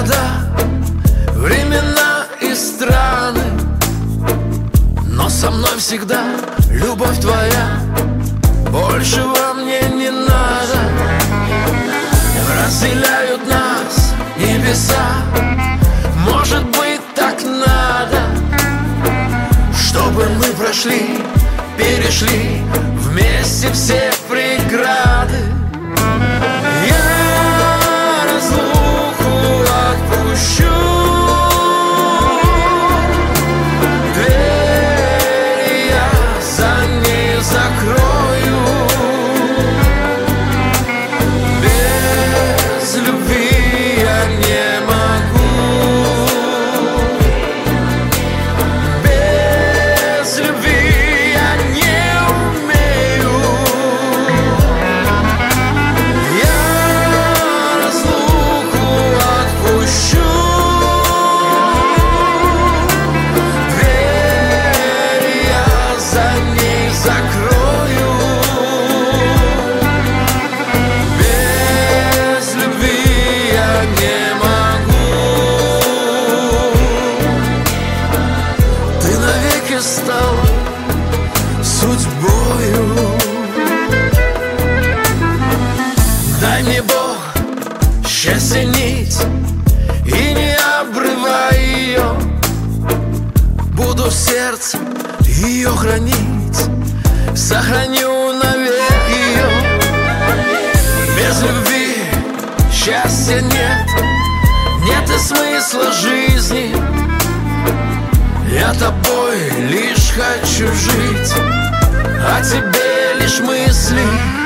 города, времена и страны, но со мной всегда любовь твоя. Большего мне не надо. Разделяют нас небеса, может быть, так надо, чтобы мы прошли, перешли вместе все преграды. Я разлуку отпущу, дверь я за ней закрою. Без любви я не могу, без любви я не умею. Я разлуку отпущу, дверь я за ней закрою. Без любви я не могу. Ты навеки стала судьбою. Дай мне, Бог, счастье нить и не обрывай ее. Буду в сердце ее хранить, сохраню навек ее. Без любви счастья нет, нет и смысла жизни. Я тобой лишь хочу жить, о тебе лишь мысли.